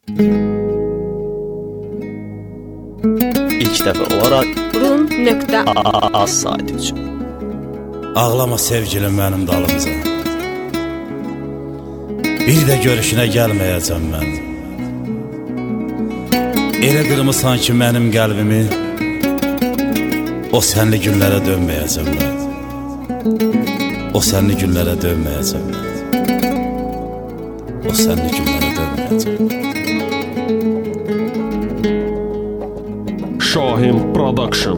İlk dəfə olaraq Rum.az saiti üçün. Ağlama sevgilim mənim dalımca, bir də görüşünə gəlməyəcəm mən. Elə qırmısan ki mənim qəlbimi, o sənli günlərə dönməyəcəm mən. O sənli günlərə dönməyəcəm mən. O sənli günlərə dönməyəcəm. Şahin Production.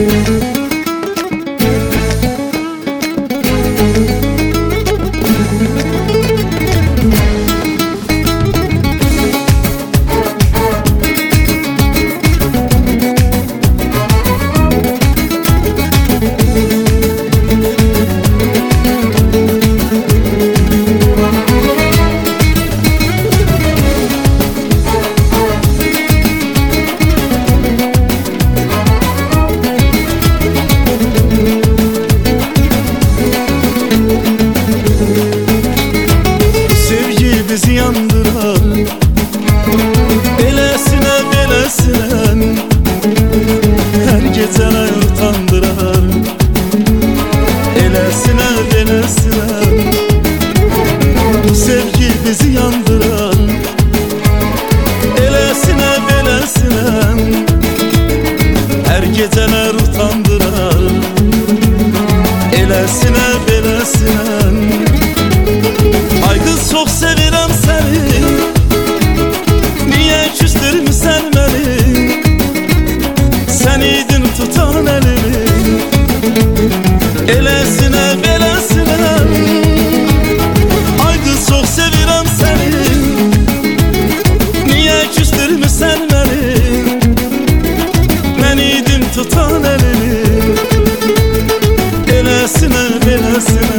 Bizi yandırar, belesine belesine, her geceler utandırar. Elesine belesine, bu sevgi bizi yandırar. Elesine belesine, her geceler utandırar. Elesine belesine. Ay kız çok sevirəm səni, niyə küstürmüsən məni? Sən idin tutan əlimi, eləsinə beləsinə. Ay kız çok sevirəm səni, niyə küstürmüsən məni? Mən idim tutan əlimi, eləsinə beləsinə.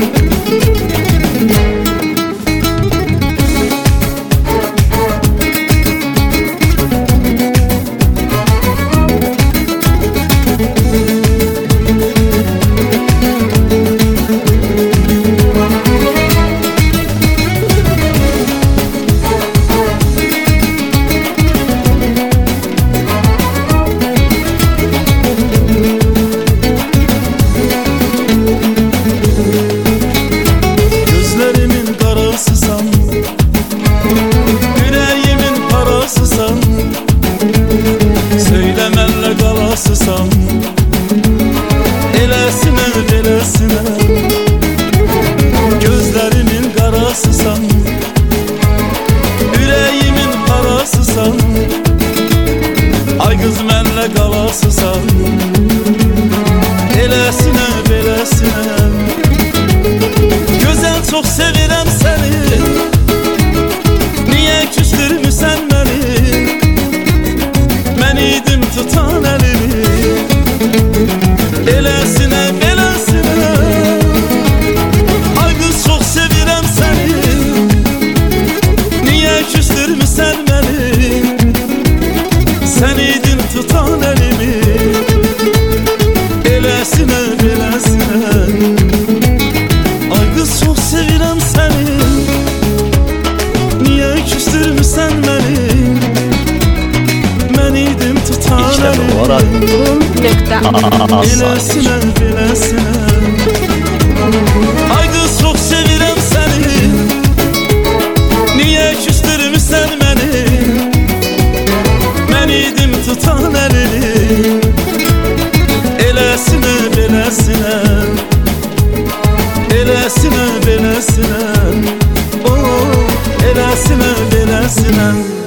Söyləmənlə qalasısan, eləsinə beləsinə. Gözlərimin qarasısan, ürəyimin parasısan. Ay qız mənlə qalasısan, eləsinə beləsinə. Gözəl çox sevirəm səni, niyə küstürmüsən məni? Mən idim tutan əlimi, eləsinə beləsinə. Ay qız çox sevirəm səni, niyə küstürmüsən məni? Sən idin tutan əlimi, eləsinə beləsinə. Ay qız çox sevirəm səni, niyə küstürmüsən məni? İlk dəfə olaraq Rum.az Eləsinə beləsinə. Ay qız çox sevirəm səni, niyə küstürmüsən məni? Mən idim tutan əlini, eləsinə beləsinə. Eləsinə beləsinə, eləsinə beləsinə.